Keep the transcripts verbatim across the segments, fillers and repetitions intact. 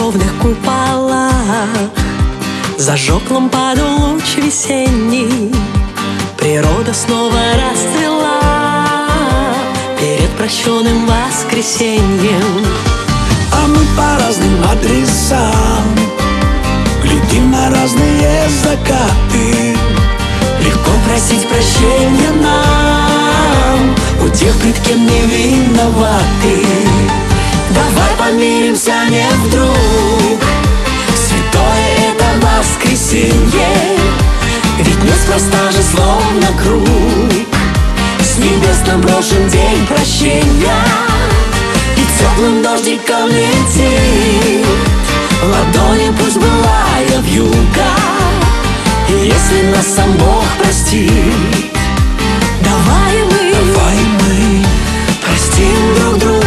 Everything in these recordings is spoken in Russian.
церковных куполах зажег лампаду луч весенний. Природа снова расцвела перед прощенным воскресеньем. А мы по разным адресам глядим на разные закаты. Легко просить прощения нам у тех, пред кем не виноваты. Давай помиримся не вдруг, святое это воскресенье. Ведь неспроста же словно круг с небес нам брошен день прощения. И теплым дождиком летит ладони, пусть былая вьюга. И если нас сам Бог простит, давай мы, давай мы простим друг друга.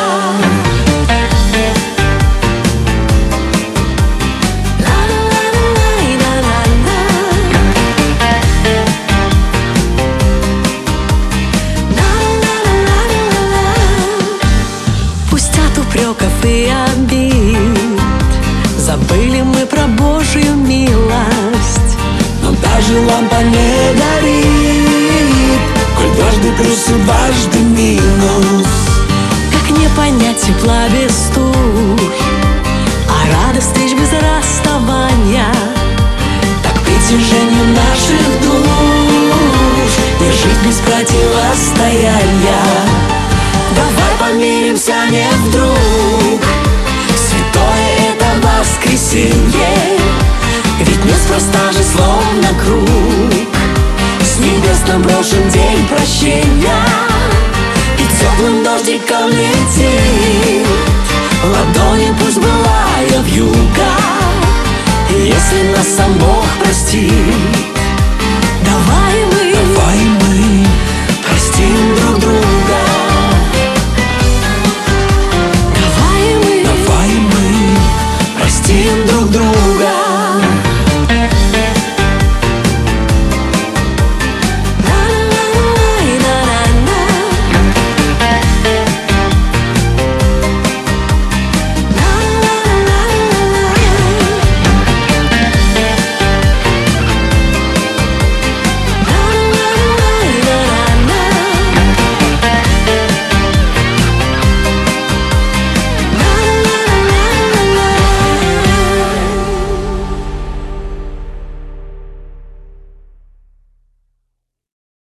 Пусть от упреков и обид забыли мы про Божью милость, но даже лампа не горит, коль дважды плюс и дважды минус. как не понять тепла без туч, а радость встреч без расставания, так притяжению наших душ не жить без противостояния. Давай помиримся не вдруг,